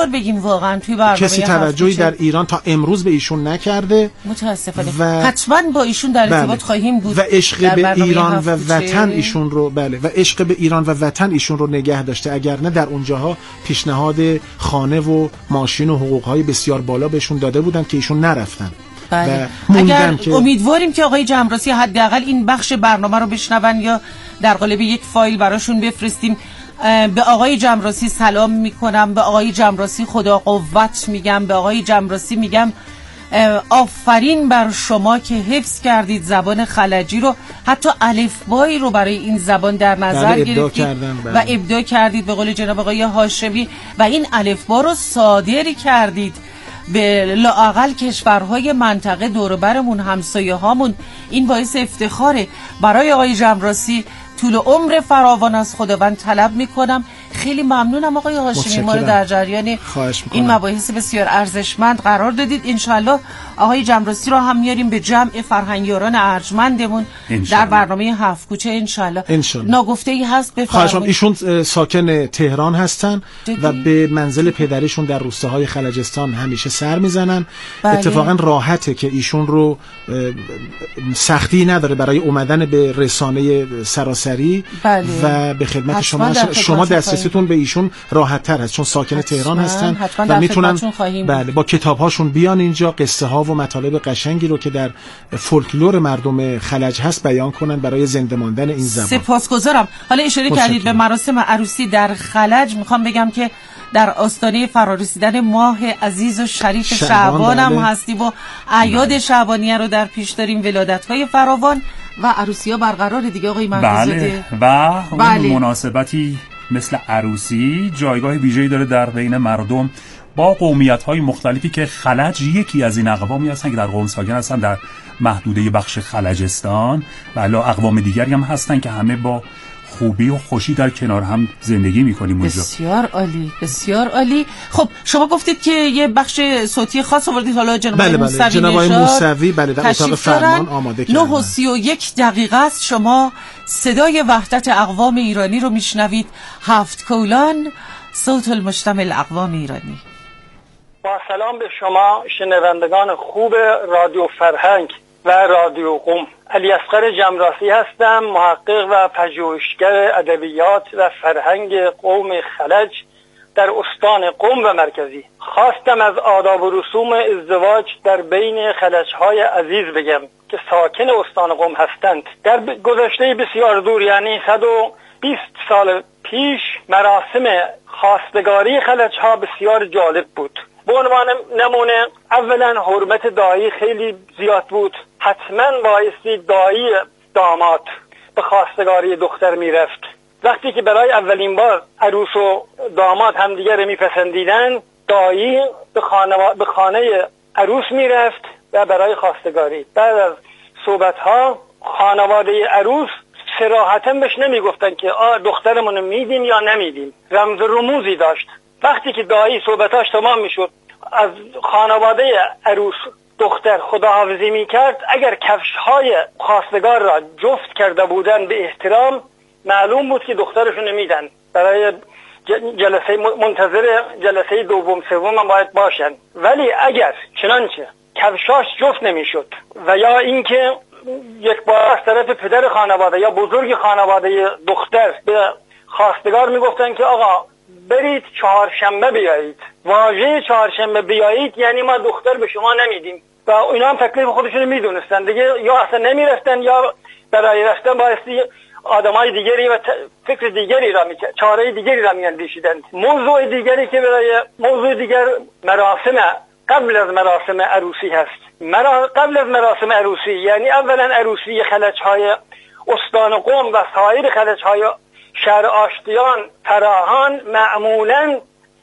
بار بگیم واقعا توی برنامه کسی توجهی در ایران تا امروز به ایشون نکرده. متاسفانه. حتما با ایشون در ارتباط خواهیم بود و عشق به ایران و وطن ایشون رو و عشق به ایران و وطن ایشون رو نگه داشته، اگر نه در اونجاها پیشنهاد خانه و ماشین و حقوقهای بسیار بالا بهشون داده بودن که ایشون نرفتن. بله. اگر امیدواریم که آقای جمراسی حداقل این بخش برنامه رو بشنون یا در قالب یک فایل براشون بفرستیم. به آقای جمراسی سلام میکنم، به آقای جمراسی خدا قوت میگم، به آقای جمراسی میگم آفرین بر شما که حفظ کردید زبان خلجی رو، حتی الفبایی رو برای این زبان در نظر گرفتید و ابداع کردید به قول جناب آقای هاشمی و این الفبا رو صادر کردید به لااقل کشورهای منطقه دور برمون، همسایه هامون. این باعث افتخاره. برای آقای جمراسی طول عمر فراوان از خداوند طلب میکنم. خیلی ممنونم آقای هاشمی، ما رو در جریان این مباحث بسیار ارزشمند قرار دادید. انشالله آقای جمراسی رو هم میاریم به جمع فرهنگیاران ارجمندمون در برنامه هفت کوچه انشالله. ناگفته ای هست بفرمایید. ایشون ساکن تهران هستن و به منزل پدرشون در روستاهای خلجستان همیشه سر میزنن. اتفاقا راحته که ایشون رو سختی نداره برای اومدن به رسانه سراسری و به خدمت شما دسترسیتون به ایشون راحت تر هست چون ساکن تهران هستن و میتونن با کتابهاشون بیان اینجا قصه ها و مطالب قشنگی رو که در فولکلور مردم خلج هست بیان کنن برای زنده ماندن این زبان. سپاسگزارم. حالا اشاره کردید به مراسم عروسی در خلج، میخوام بگم که در آستانه فرارسیدن ماه عزیز و شریف شعبان هم هستیم و اعیاد شعبانیه رو در پیش داریم، ولادت‌های فراوان و عروسی‌ها برقرار دیگه آقای مهدی‌زاده. بله. مناسبتی مثل عروسی جایگاه ویژه‌ای داره در بین مردم با قومیت‌های مختلفی که خلج یکی از این اقوامی هستن که در قم ساکن هستن در محدوده بخش خلجستان و علاوه اقوام دیگری هم هستن که همه با خوبی و خوشی در کنار هم زندگی می‌کنیم اونجا. بسیار عالی، بسیار عالی. خب شما گفتید که یه بخش صوتی خاص آوردید، حالا جناب موسوی جناب موسوی در اتاق فرمان آماده کردن. 9:31 است. شما صدای وحدت اقوام ایرانی رو میشنوید. هفت کولان، صوت المجتمع اقوام ایرانی. با سلام به شما شنوندگان خوب رادیو فرهنگ و رادیو قم. علی اصغر جمراسی هستم، محقق و پژوهشگر ادبیات و فرهنگ قوم خلج در استان قم و مرکزی. خواستم از آداب و رسوم ازدواج در بین خلج‌های عزیز بگم که ساکن استان قم هستند. در گذشته بسیار دور، یعنی 120 سال پیش، مراسم خواستگاری خلج‌ها بسیار جالب بود. به عنوان نمونه، اولا حرمت دایی خیلی زیاد بود. حتما بایستی دایی داماد به خواستگاری دختر میرفت. وقتی که برای اولین بار عروس و داماد همدیگر میپسندیدن، دایی به خانه عروس میرفت و برای خواستگاری. بعد از صحبت‌ها خانواده عروس صراحتاً بهش نمیگفتن که دخترمون میدیم یا نمیدیم، رمز و رموزی داشت. وقتی که دایی صحبتاش تمام میشد، از خانواده عروس دختر خداحافظی میکرد. اگر کفش‌های خواستگار را جفت کرده بودن به احترام، معلوم بود که دخترشون میدن. برای جلسه منتظر جلسه دوم سوم هم باید باشن. ولی اگر چنانچه کفشاش جفت نمیشد و یا اینکه یک بار از طرف پدر خانواده یا بزرگ خانواده دختر به خواستگار میگفتن که آقا برید چهارشنبه بیایید، واژه چهارشنبه بیایید یعنی ما دختر به شما نمیدیم و اینا هم تکلیف خودشون میدونستن دیگه، یا اصلا نمیرفتن یا برای رفتن بایستی آدمای دیگری و فکر دیگری را میکرد، چاره دیگری را میاندیشیدن. موضوع دیگری که برای موضوع دیگر مراسم قبل از مراسم عروسی هست. قبل از مراسم عروسی یعنی اولا عروسی خلج‌های استان قم و سایر خلج‌های شهر آشتیان فراهان معمولاً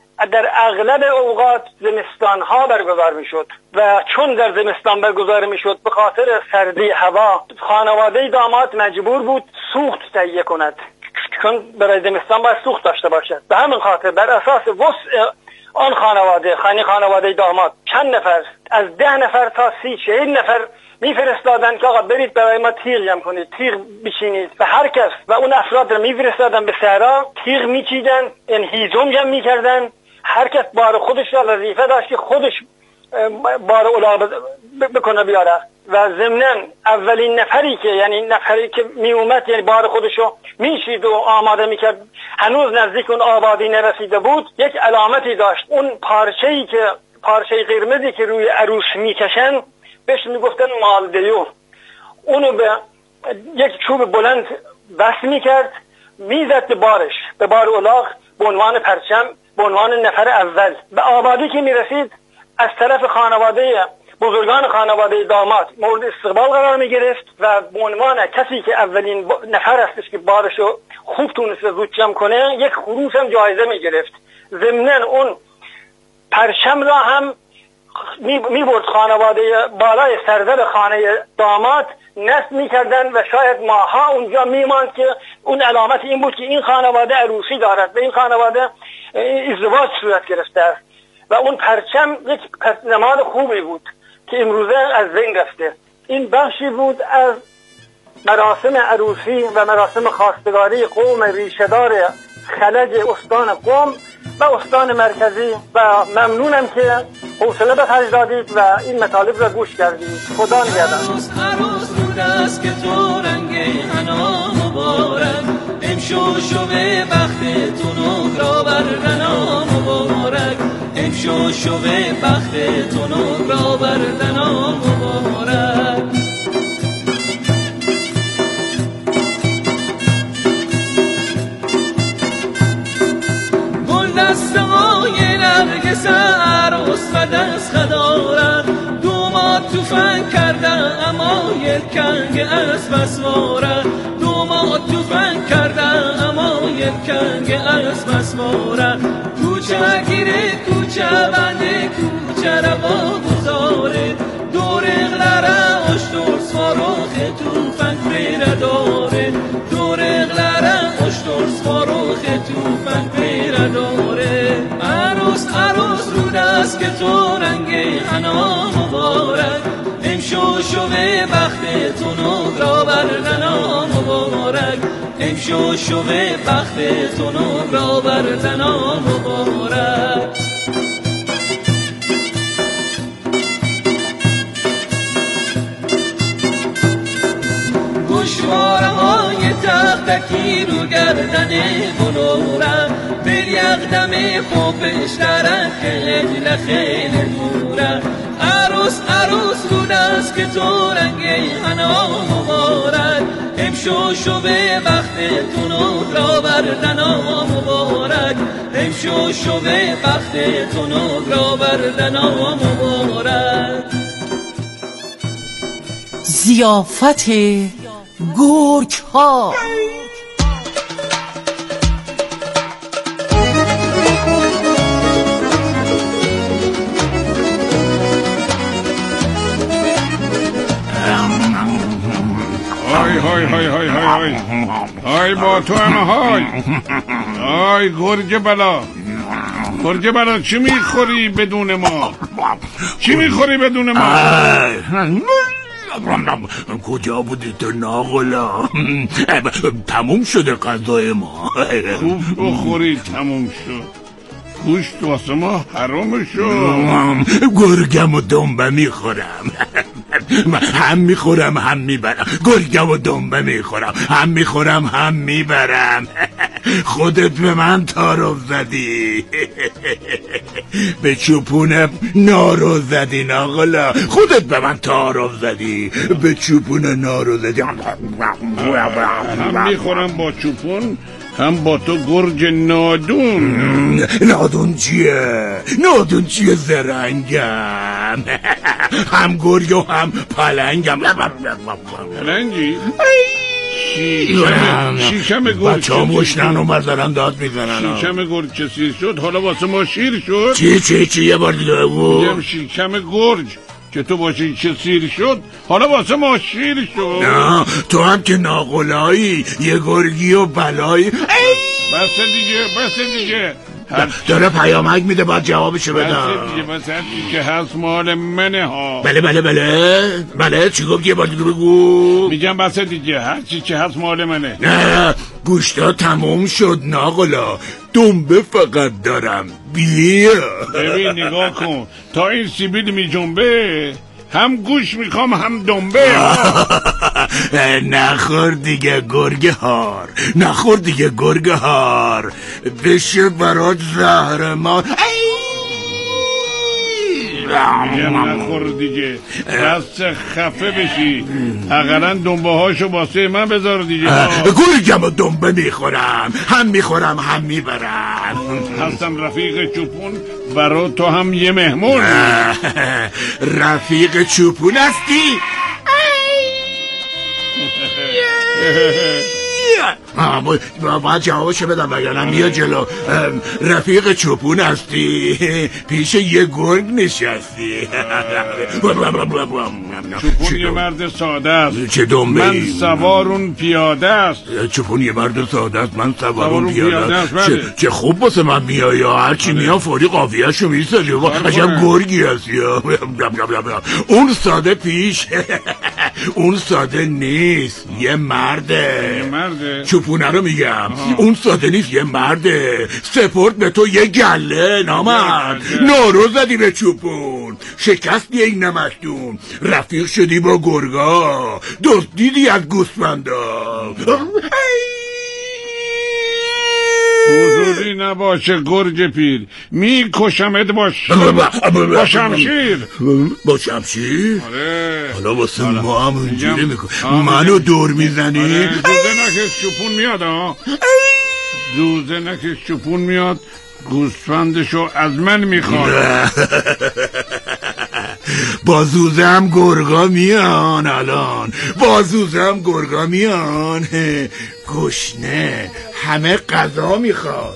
در اغلب اوقات زمستان‌ها برگزار می‌شد و چون در زمستان برگزار می‌شد به خاطر سردی هوا، خانواده داماد مجبور بود سوخت تهیه کند، چون برای زمستان باید سوخت داشته باشد. به همین خاطر بر اساس وسع آن خانواده داماد چند نفر از 10 نفر تا 30-40 نفر میفرستادن که آقا برید برای ما تیغ جمع کنید، تیغ بچینید و هر کس و اون افراد رو میفرستادن به صحرا، تیغ میچیدن، یعنی هیزم جمع میکردن، هر کس بار خودش را وظیفه داشت که خودش بار الاغ بکنه بیاره و ضمناً اولین نفری که یعنی نفری که می اومد یعنی بار خودشو میشید و آماده میکرد هنوز نزدیک اون آبادی نرسیده بود یک علامتی داشت. اون پارچه قرمزی که روی عروس میکشن بهش میگفتن مالدیو. اونو به یک چوب بلند بس میکرد میزد به بار الاغ به عنوان پرچم، به عنوان نفر اول. به آبادی که میرسید از طرف بزرگان خانواده داماد مورد استقبال قرار می گرفت و به عنوان کسی که اولین نفر هستش که بارشو خوب تونسته زود جمع کنه یک خروس هم جایزه می گرفت. ضمناً اون پرچم را هم می برد خانواده بالای سردر خانه داماد نصب می کردن و شاید ماها اونجا می ماند که اون علامت این بود که این خانواده عروسی دارد و این خانواده ازدواج صورت گرفته است و اون پرچم یک نماد خوبی بود که امروزه از بین رفته. این بخشی بود از مراسم عروسی و مراسم خواستگاری قوم ریشه‌دار خلج استان قم و استان مرکزی و ممنونم که حوصله به خرج دادید و این مطالب را گوش کردید. خدا نگهدار. عروس رو دست که تو رنگ حنا مبارک امشو به بختتون و رابردن مبارک امشو به بختتون و رابردن مبارک. گل دستای نرگس عروس و دست خدارم دوماد توفن کرده اما یلکنگ از بسواره دوماد توفن کرده اما یلکنگ از بسواره کوچه گیره کوچه بنده کوچه روا گذاره دور اغلره اشتر سواروخ توفن پیره داره دور اغلره اشتر سواروخ توفن پیره داره. عروس رو دست که تو رنگ حنا مبارک امشو به بختتون و رابردن مبارک امشو به بختتون و رابردن مبارک. گوشواره های تختکی رو گردن بلوره بر یقدم خوبش درن که لجل خیلی دوره. عروس رو دست که تو رنگی حنا مبارک امشو به بختتون و رابردن مبارک امشو به بختتون و رابردن مبارک. ضیافت گرگ ها. های با تو همه های گرگ بلا چی میخوری بدون ما؟ چی میخوری بدون ما؟ کجا بودی تو ناغلا؟ تموم شده غذای ما. خوب بخوری تموم شد. گوشت واسه ما حرام شد. گرگم و دنبه میخورم هم میخورم هم میبرم گرگم و دنبه میخورم هم میخورم هم میبرم. خودت به من تعارف زدی به چوپون نارو زدی ناغلا خودت به من تعارف زدی به چوپون نارو زدی. هم میخورم با چوپون هم با تو گرج نادون. نادون چیه زرنگم هم گرگ و هم پلنگم. پلنگی؟ شیشم گرگ بچه ها مشنن و مزرن داد میزنن. شیشم گرگ چه سیر شد حالا واسه ما شیر شد. چی یه بار دیگه بگو. میگم شیشم گرگ که تو باشی چه سیر شد حالا واسه ما شیر شد. نه تو هم که ناقلایی یه گرگی و بلایی. بس دیگه داره پیامک میده باید جوابشو بده. بس که هست مال منه ها. بله چی گفت؟ یه بار دیگه بگو. میگم بس دیگه هر چی که هست مال منه. نه گوشتا تموم شد ناقلا، دنبه فقط دارم. بیا ببین نگاه کن، تا این سیبیل می جنبه هم گوش میخوام هم دنبه. نخور دیگه گرگه هار، بشه برات زهر ما. نخور دیگه، دست خفه بشی. اقلا دنبه هاشو واسه من بذار دیگه. گرگم و دنبه میخورم، هم میخورم هم میبرم. هستم رفیق چوپون، برا تو هم یه مهمون. رفیق چوپون هستی؟ باید جوابشو بدم وگرنه بیا جلو. رفیق چوپون هستی؟ پیش یه گرگ نشستی. چوپون یه مرد ساده است، چه دنبه من سوارون پیاده است. چوپون یه مرد ساده است، من سوارون پیاده است. چه خوب واسه من میای، هرچی میام فوری قافیه‌شو میسازی. عجب گرگی هستی. اون ساده پیش، اون ساده نیست، یه مرده. چوپونه رو میگم. اون ساده نیست، یه مرده. سپرد به تو یه گله نامرد. نارو زدی به چوپون، شکستی این نمکدون، رفیق شدی با گرگا، دزدیدی از گوسفندا. حضوری نباشه گرگ پیر، میکشمت با شمشیر. با شمشیر؟ آره. حالا واسه ما هم اونجوری میکن، منو دور میزنی؟ آره. دوزه نکش چوپون میاد ها. دوزه نکش چوپون میاد، گوسفندشو از من میخواد. با زوزه هم گرگا میان الان، با زوزه هم گرگا میان. گشنه همه غذا میخواد.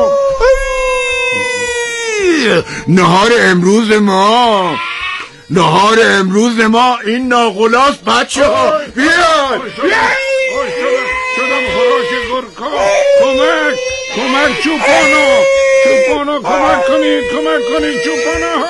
نهار امروز ما این ناقلاست. بچه ها بیان. شدم خراش گرگا. کمک چوپانو کمک کنید چوپانو.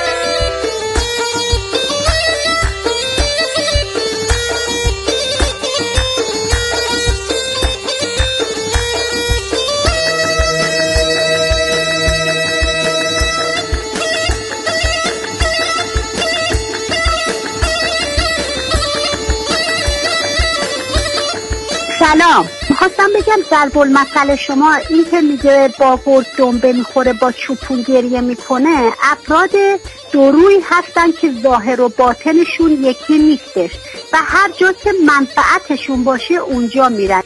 سلام، میخواستم بگم ضرب المثل شما این که میگه با گرگ دنبه میخوره با چوپون گریه میکنه، افراد دوروی هستن که ظاهر و باطنشون یکی نیستش و هر جا که منفعتشون باشه اونجا میرن.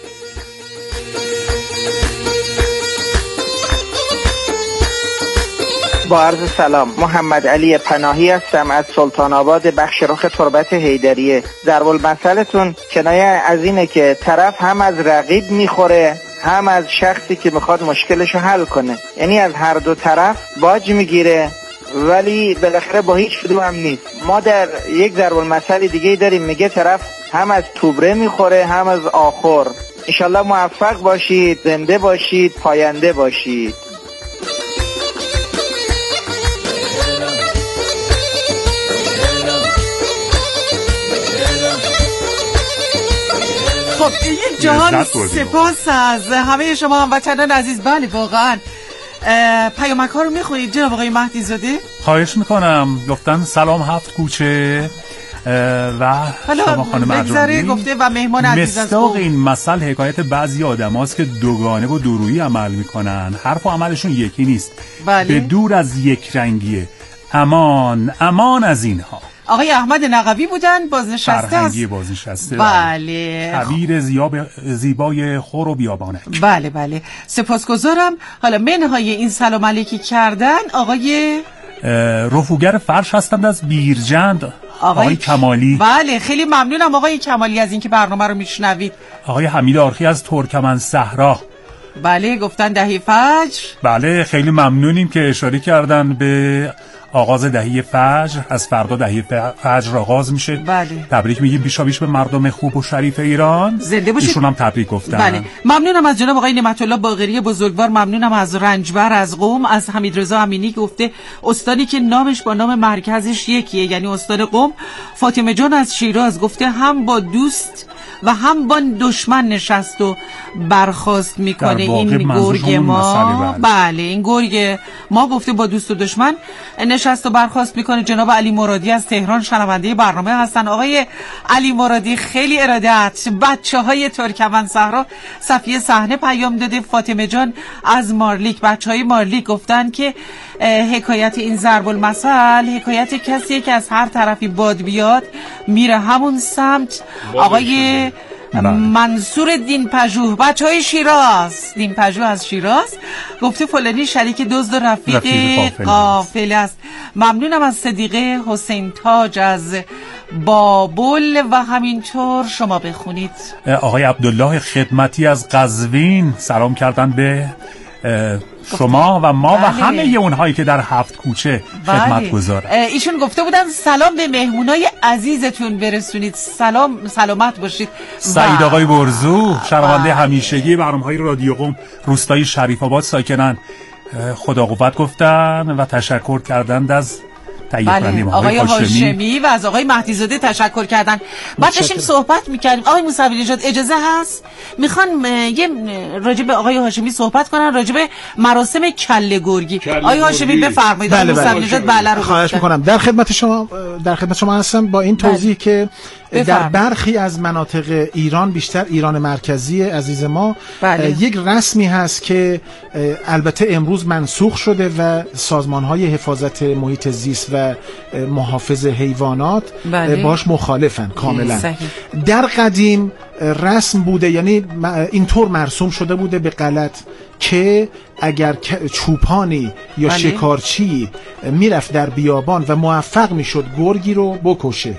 با عرض سلام، محمد علی پناهی هستم از سلطان آباد، بخش رخ تربت حیدریه. ضرب المثلتون کنایه از اینه که طرف هم از رقیب میخوره هم از شخصی که میخواد مشکلشو حل کنه، یعنی از هر دو طرف باج میگیره ولی بالاخره با هیچ کدوم هم نیست. ما در یک ضرب المثل دیگه داریم میگه طرف هم از توبره میخوره هم از آخر. انشالله موفق باشید، زنده باشید، پاینده باشید. خب یک جهان سپاس از همه شما هموطنان عزیز. بله واقعا پیامک ها رو میخونید جناب آقای مهدی زاده؟ خواهش میکنم. گفتن سلام هفت کوچه و شما خانم ارجمندی گفته و مهمان عزیز از مصداق این مثل حکایت بعضی آدم هاست که دوگانه و دورویی عمل میکنن، حرف و عملشون یکی نیست. بله. به دور از یک رنگیه. امان از اینها. آقای احمد نقوی بودن، بازنشسته فرهنگی بازنشسته. بله. خبیر زیبای خور و بیابانک. بله سپاسگزارم. حالا منهای این سلام علیکی کردن آقای رفوگر فرش هستند از بیرجند، آقای کمالی. بله خیلی ممنونم آقای کمالی از اینکه برنامه رو میشنوید. آقای حمید آرخی از ترکمن صحرا. بله گفتن دهی فجر. بله خیلی ممنونیم که اشاره کردن به آغاز دهه فجر، از فردا دهه فجر آغاز میشه. بله. تبریک میگیم پیشاپیش به مردم خوب و شریف ایران. زنده باشید. ایشون هم تبریک گفتن. بله. ممنونم از جناب آقای نعمت الله باقری بزرگوار، ممنونم از رنجبر از قم، از حمیدرضا امینی که گفته استانی که نامش با نام مرکزش یکیه، یعنی استان قم. فاطمه جان از شیراز گفته هم با دوست و هم با دشمن نشست و برخاست میکنه این گرگ ما. بله این گرگ ما گفته با دوست و دشمن نشست و برخاست میکنه. جناب علی مرادی از تهران شنونده برنامه هستن. آقای علی مرادی خیلی ارادت. بچه‌های ترکمن صحرا صفیه صحنه پیام داده. فاطمه جان از مارلیک، بچه‌های مارلیک گفتن که حکایت این ضرب المثل حکایت کسیه که از هر طرفی باد بیاد میره همون سمت. آقای منصور دین پژوه، بچهای شیراز، دین پژوه از شیراز گفته فلانی شریک دزد و رفیق قافله است. ممنونم از صدیقه حسین تاج از بابل و همینطور شما بخونید. آقای عبدالله خدمتی از قزوین سلام کردن به شما و ما. بله. و همه اونهایی که در 7 کوچه خدمت گذارن. ایشون گفته بودن سلام به مهمونای عزیزتون برسونید. سلامت باشید. سعید آقای برزو شنونده همیشگی برنامه‌های رادیو قم، روستای شریف آباد ساکنن، خدا قوت گفتن و تشکر کردند از بله. آقای هاشمی و از آقای مهدی زاده تشکر کردن. بعد داشتیم صحبت میکردیم. آقای موسوی نژاد اجازه هست میخوان یه راجع به آقای هاشمی صحبت کنن راجع به مراسم کله گرگی. آقای هاشمی بفرمایید. بله موسوی نژاد بله رو خواهش میکنم. در خدمت شما هستم با این توضیح که در برخی از مناطق ایران، بیشتر ایران مرکزی عزیز ما، یک رسمی هست که البته امروز منسوخ شده و سازمان‌های حفاظت محیط زیست و محافظ حیوانات باش مخالفن کاملا. در قدیم رسم بوده، یعنی اینطور مرسوم شده بوده به غلط که اگر چوپانی یا شکارچی میرفت در بیابان و موفق میشد گرگی رو بکشه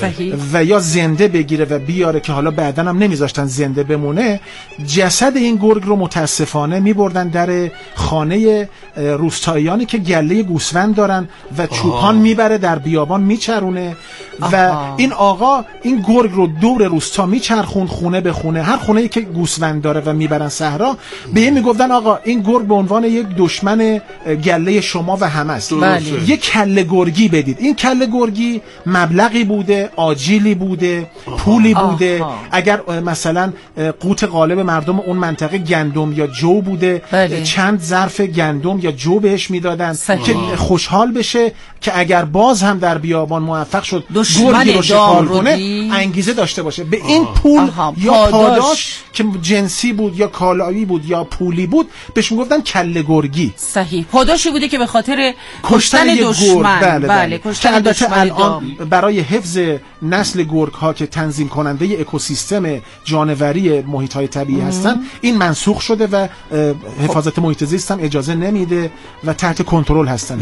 و یا زنده بگیره و بیاره، که حالا بعدن هم نمیذاشتن زنده بمونه، جسد این گرگ رو متاسفانه میبردن در خانه روستاییانی که گله گوسفند دارن و چوپان میبره در بیابان میچرونه و این آقا این گرگ رو دور روستا میچرخون، خونه به خونه، هر خونه‌ای که گوسفند داره و میبرن صحرا، به این میگفتن آقا این گرگ به عنوان یک دشمن گله شما و همه است، یک کله گرگی بدید. این کله گرگی مبلغی بوده، آجیلی بوده، پولی بوده. اگر مثلا قوت غالب مردم اون منطقه گندم یا جو بوده، چند ظرف گندم یا جو بهش میدادن که خوشحال بشه که اگر باز هم در بیابان موفق شد گرگی رو شکار کنه انگیزه داشته باشه. به این پول یا پاداش که جنسی بود یا کالایی بود یا پولی بود بهش میگفتن کله گرگی. صحیح. پاداشی بوده که به خاطر کشتن دشمن. بله. که البته الان برای حفظ نسل گرگ ها که تنظیم کننده اکوسیستم جانوری محیط های طبیعی هستن این منسوخ شده و حفاظت محیط زیست هم اجازه نمیده و تحت کنترل هستن.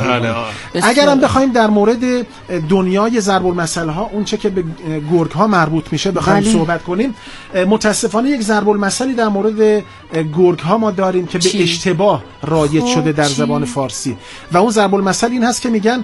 اگر هم بخوایم در مورد دنیای ضرب المثل ها، اون چه که به گرگ ها مربوط میشه بخوایم صحبت کنیم، متاسفانه یک ضرب المثلی در مورد گرگ ها ما داریم که به اشتباه رایج شده در زبان فارسی و اون ضرب المثل این هست که میگن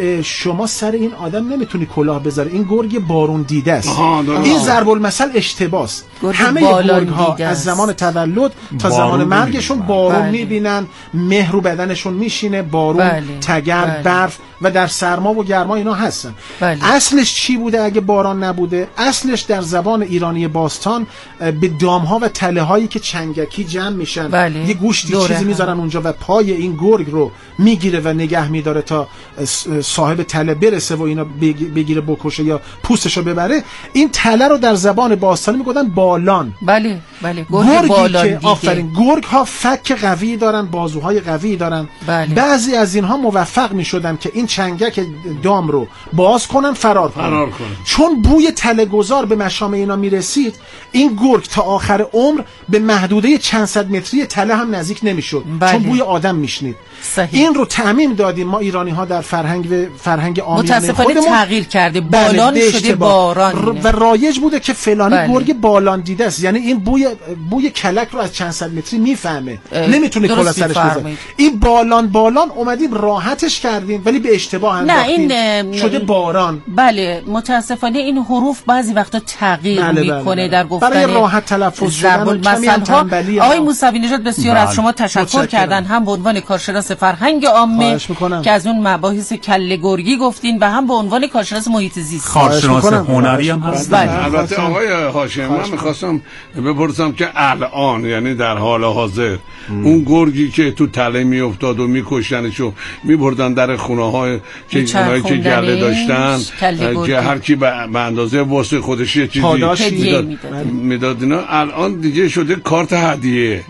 شما سر این آدم نمیتونی کلاه بذاری، این گرگ بارون دیده است. این ضرب المثل اشتباهه. همه گرگ ها از زمان تولد تا زمان مرگشون بارون میبینن، مه رو بدنشون میشینه، بارون، تگرگ، برف و در سرما و گرما اینا هستن. اصلش چی بوده اگه باران نبوده؟ اصلش در زبان ایرانی باستان به دامها و تله هایی که چنگکی جمع میشن یه گوشتی چیزی میذارن اونجا و پای این گرگ رو میگیره و نگه میداره تا صاحب تله برسه و اینا بگیره بکشه یا پوستشو ببره. این تله رو در زبان باستانی میگفتن بالان. بله گرگی که آفرین، گرگ ها فک قوی دارن، بازوهای قوی دارن. بعضی از اینها موفق میشدن که این چنگک دام رو باز کنن، فرار کنن. چون بوی تله گذار به مشام اینا میرسید، این گرگ تا آخر عمر به محدوده چند صد متری تله هم نزدیک نمیشد، چون بوی آدم میشنید. این رو تعمیم دادیم ما ایرانی ها در فرهنگ عامیانه خودمون، تغییر کرده، بالان شده باران و رایج بوده که فلانی گرگ بالان دیده است، یعنی این بوی کلک رو از چند صد متری میفهمه، نمیتونه کلا سرش بزنه. این بالان اومدیم راحتش کردیم ولی به اشتباه انداختیم شده باران. بله متاسفانه این حروف بعضی وقتا تغییر میکنه در گفتن برای راحت تلفظ شدن کمی هم تنبلی. آقای موسوی نژاد بسیار از شما تشکر کردن، هم به عنوان کارشناس فرهنگ عامه که از اون مباحث کله گرگی گفتین و هم به عنوان کارشناس محیط زیست. کارشناس هنری هم هست. البته آقای هاشمی من می‌خواستم بپرسم که الان یعنی در حال حاضر اون گرگی که تو تله میافتاد و میکشتنشو میبردن در خونه‌های که اونایی که گله داشتن که هر کی به اندازه واسه خودش یه چیزی میداد اینا، الان دیگه شده کارت هدیه.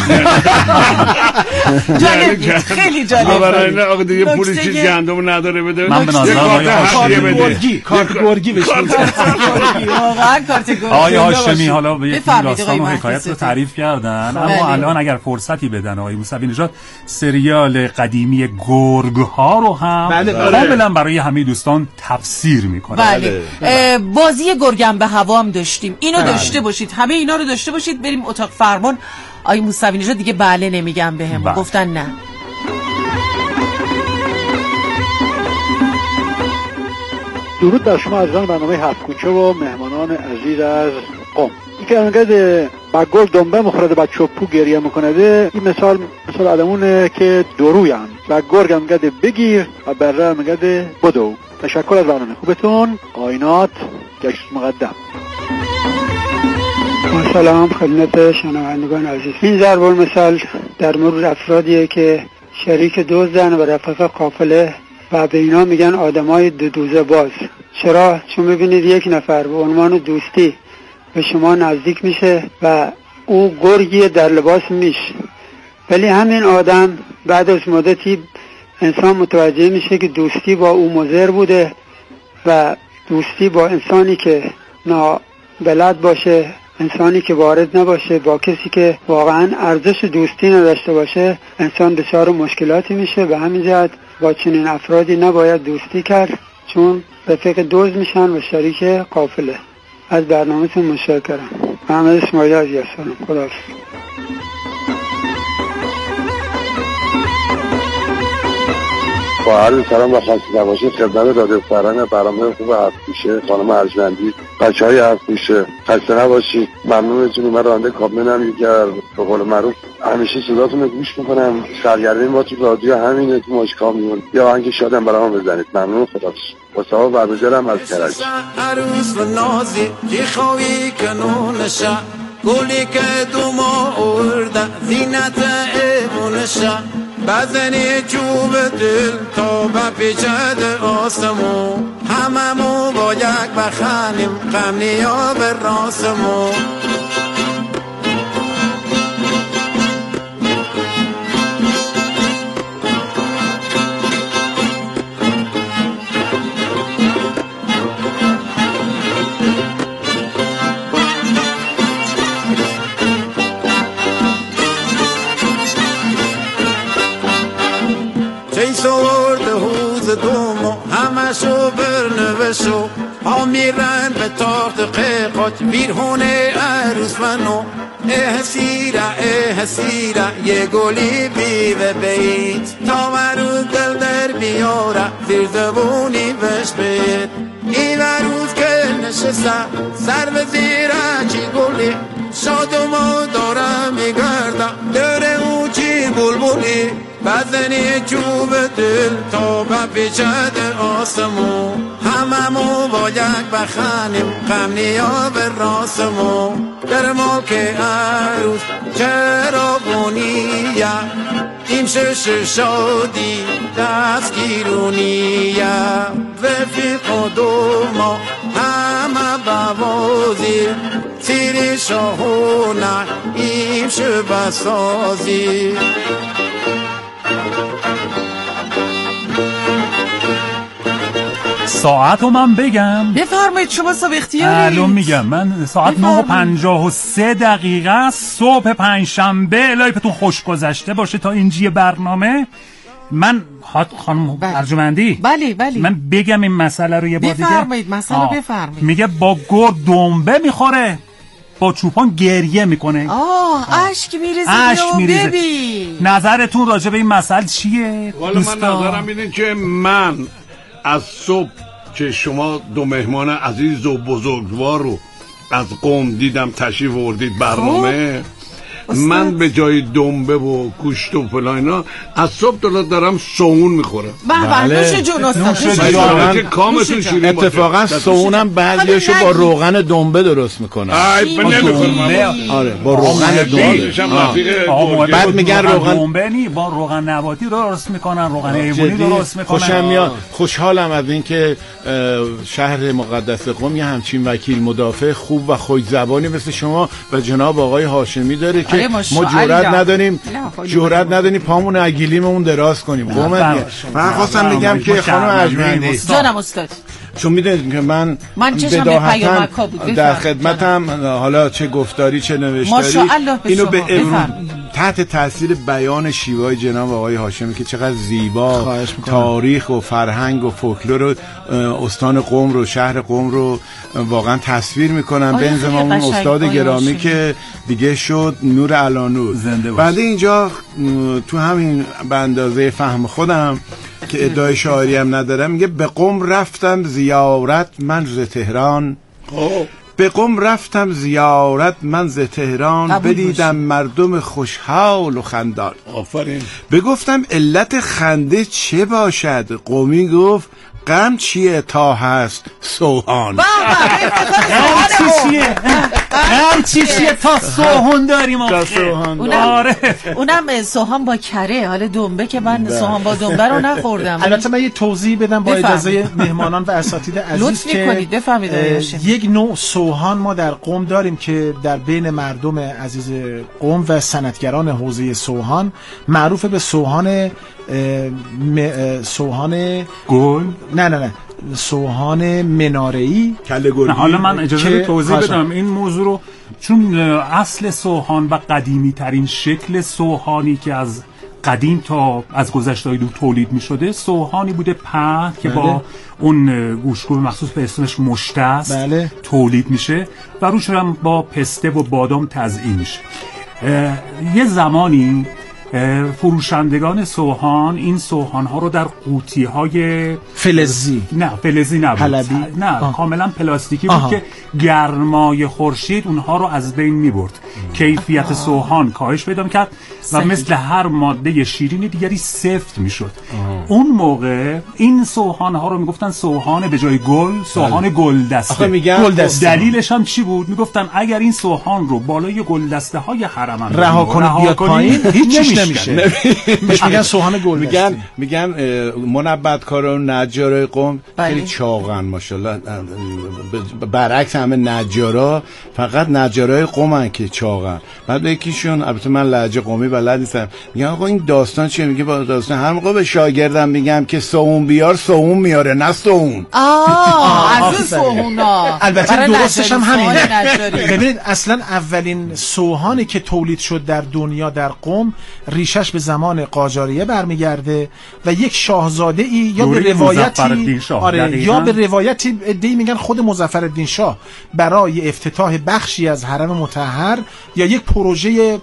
جالب، خیلی جالب. برای نه آقا دیگه پولی چیز گندم نداره بده. من به نظر کارت گرگی بشه. واقعا کارت گرگی. آقای هاشمی حالا به یک داستان و حکایت رو تعریف کردن، اما الان اگر فرصتی بدن آقای موسوی نژاد سریال قدیمی گرگ ها رو هم کاملا برای همه دوستان تفسیر میکنه. بله. بازی گرگم به هوا هم داشتیم. اینو داشته باشید، همه اینا رو داشته باشید. بریم اتاق فرمان. آقای موسوی نژاد دیگه بله نمیگم بهم، گفتن نه. درود بر شما عزیزان برنامه هفت کوچه و مهمانان عزیز از قم. اینکه انقدر با گل دنبه مخورده با چوپو گریه میکنه، این مثال آدمونه که درویان و گرگ انقدر بگیر و بره انقدر بدو. تشکر از برنامه خوبتون. قاینات گشت مقدم. سلام خدمت شنوندگان عزیز. این ضرب المثل در مورد افرادیه که شریک دزدن و رفیق قافله و به اینا میگن آدمای دوزه باز. چرا؟ چون ببینید یک نفر به عنوان دوستی به شما نزدیک میشه و او گرگی در لباس میشه، ولی همین آدم بعد از مدتی انسان متوجه میشه که دوستی با او مضر بوده و دوستی با انسانی که نابلد باشه، انسانی که وارد نباشه، با کسی که واقعا ارزش دوستی نداشته باشه، انسان دچار مشکلاتی میشه. به همین جهت با چنین افرادی نباید دوستی کرد، چون رفیق دزد میشن و شریک قافله. از برنامه‌تون متشکرم. محمد اسماعیلی از یزد. خداحافظ. با عرض سلام و خسته نباشید خدمت رادیو فرهنگ برنامه خوب هفت گوشه خانم ارجمندی، بچهای هفت گوشه خسته نباشید. ممنونتون. من راننده کابلنم که به قول معروف همیشه صداتون رو گوش میکنم. سرگرمی ما تو رادیو همینه، تو ماشکا میمون یا آهنگ شادم برام بزنید. ممنون. خداحافظ. مصطفی بربجرم از کرج. عروس و نازی که خوی کنونشه گلی که دوما ارده زینت ایمونشه بزنی چوب دل تا بپیچد آسمون هممون با یک بخانیم غم نیا به راسمون دومو همشو برنوشو ها میرن به تاخت قیقات بیرهونه عروس منو حسیره یه گلی بیوه بیت تا مرو دل در بیاره زیر زبونی بش بید این عروس که نشسته سر به زیره چی گلی شادمو داره میگرده داره او چی بلبلی بزنی چوب دل تا بپیچد آسمون هممون با یک بخانیم غم نیا به راسمون در ملک عروس چراغونیه این شش شادی دستگیرونیه رفیق و دوما همه بوازی سیر شاهونه این شب سازی ساعت رو من بگم؟ بفرمایید شما صاحب اختیارید. الان میگم من ساعت 9:53 صبح پنجشنبه. الهیتون خوش گذشته باشه تا اینجی برنامه. من خانم ارجمندی بله من بگم این مسئله رو یه بار دیگه. بفرمایید مسئله بفرمایید. میگه با گرگ دنبه میخوره. با چوپان گریه میکنه. اشک میریزه. ببین نظرتون راجع به این مسئله چیه والا من نظرم اینه که من از صبح که شما دو مهمان عزیز و بزرگوار رو از قم دیدم تشریف آوردید برنامه، من به جای دنبه و گوشت و فلان از صبح دارم سون میخورم. نوش جون استاد. کامتون شیرین. اتفاقا سونم بعضیاشو با روغن دنبه درست میکنن. آره با روغن دنبه. بعد میگن روغن دنبه نی، با روغن نباتی درست میکنن، روغن حیوانی درست میکنن. خوشم میاد. خوشحالم از اینکه شهر مقدس قم یه همچین وکیل مدافع خوب و خوش زبانی مثل شما و جناب آقای هاشمی داره که ما جرأت نداریم پامون اگیلیممون دراز کنیم. من خواستم بگم که خانم ارجمندی جانم استاد، چون میدونید که من بداهتاً در خدمتم، حالا چه گفتاری چه نوشتاری، اینو به تحت تاثیر بیان شیوای جناب آقای هاشمی که چقدر زیبا تاریخ و فرهنگ و فولکلور و استان قم رو، شهر قم رو واقعا تصویر میکنن. بنظام اون استاد گرامی که دیگه شد نور علی نور. بعد اینجا تو همین به اندازه فهم خودم که ادعای شاعری هم ندارم، میگه به قم رفتم زیارت من ز تهران، به قم رفتم زیارت من ز تهران، بدیدم مردم خوشحال و خندان. آفرین. بگفتم علت خنده چه باشد؟ قومی گفت غم چیه تا هست سوهان. غم چیه تا سوهان داریم. اونم سوهان با کره. حالا دنبه که من سوهان با دنبه رو نخوردم. البته من یه توضیح بدم با اجازه مهمانان و اساتید عزیز که یک نوع سوهان ما در قم داریم که در بین مردم عزیز قم و صنعتگران حوزه سوهان معروف به سوهان گل، نه سوهان مناره‌ای کله گلی. حالا من اجازه توضیح بدم این موضوع رو، چون اصل سوهان و قدیمی ترین شکل سوهانی که از قدیم تا از گذشته‌های دور تولید می شده سوهانی بوده پهن که با اون گوشت‌گوبه مخصوص به اسمش مشته است تولید میشه و روش هم با پسته و بادام تزیین میشه. یه زمانی فروشندگان سوهان این سوهان ها رو در قوطی های فلزی نبود، حلبی؟ کاملا پلاستیکی بود که گرمای خورشید اونها رو از بین میبرد. کیفیت سوهان کاهش پیدا میکرد و مثل هر ماده شیرین دیگری سفت میشد. اون موقع این سوهان ها رو میگفتن سوهان به جای گل سوهان گلدسته. دلیلش هم چی بود؟ میگفتن اگر این سوهان رو بالای گلدسته های حرم رها کنید بیاد پایین هیچ نمیشه. میگن سوهان گلدسته. میگن منبتکاران نجارای قم خیلی چاقن ماشاءالله، برعکس همه نجارا فقط نجارای قمن که چاقن. بعد یکیشون، البته من لهجه قمی بلد نیستم، میگن آقا این داستان چیه؟ میگه با داستان هر موقع به شاگردم میگم که سوون بیار سوون میاره نه سوون. از سوونا. البته درستش هم همینه. ببینید اصلا اولین سوهانی که تولید شد در دنیا در قم ریشش به زمان قاجاریه برمیگرده و یک شاهزاده ای یا به روایتی یا به روایتی ادعی میگن خود مظفرالدین شاه برای افتتاح بخشی از حرم مطهر یا یک پروژه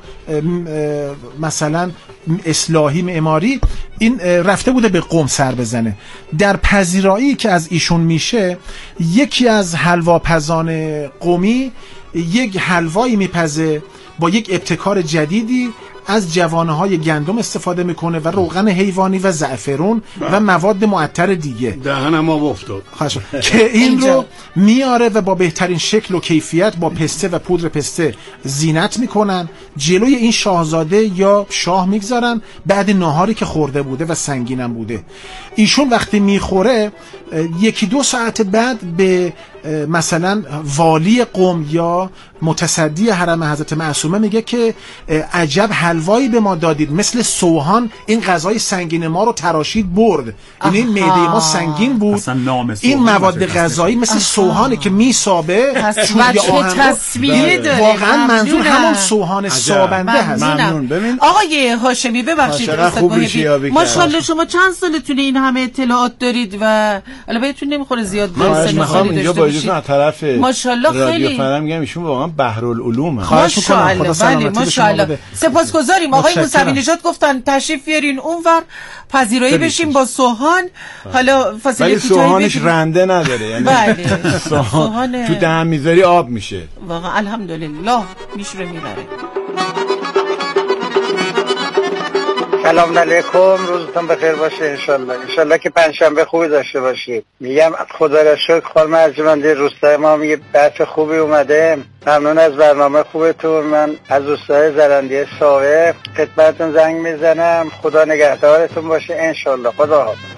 مثلا اصلاحی معماری این رفته بوده به قم سر بزنه. در پذیرایی که از ایشون میشه، یکی از حلواپزان قمی یک حلوایی میپزه با یک ابتکار جدیدی، از جوانه‌های گندم استفاده میکنه و روغن حیوانی و زعفرون و مواد معطر دیگه. دهنم ما افتاد که این رو میاره و با بهترین شکل و کیفیت با پسته و پودر پسته زینت میکنن، جلوی این شاهزاده یا شاه میگذارن بعد ناهاری که خورده بوده و سنگینم بوده. ایشون وقتی میخوره یکی دو ساعت بعد به مثلا والی قم یا متصدی حرم حضرت معصومه میگه که عجب حلوایی به ما دادید، مثل سوهان این غذای سنگین ما رو تراشید برد. این معده ما سنگین بود، این مواد غذایی مثل سوهانی که میسابه تصویری داره. واقعا منظور همون سوهان سابنده هست. ممنون. آقای هاشمی ببخشید ماشاءالله شما چند سالتونه این همه اطلاعات دارید و البته بهتون نمیخوره زیاد میخوام اینجا با باشید. از طرف ماشاءالله خیلی فرام میگم ایشون واقعا بحرالعلومه. خواهش می‌کنم خدا سلامتی شما بده. سپاسگزاریم آقای موسوی نژاد گفتن تشریف بیارین اونور پذیرایی بشیم با سوهان. حالا فاصله ولی سوهانش رنده نداره، یعنی بله سوهان تو دم میذاری آب میشه واقعا. الحمدلله میشوره میبره. سلام علیکم، روزتون بخیر باشه انشالله که پنجشنبه خوبی داشته باشید. میگم خدا را شکر خانم ارجمندی، روستای ما میگه بحث خوبی اومده. ممنون از برنامه خوبتون. من از روستای زرندی ساوه خدمتتون زنگ میزنم. خدا نگهدارتون باشه انشالله. خدا حافظ.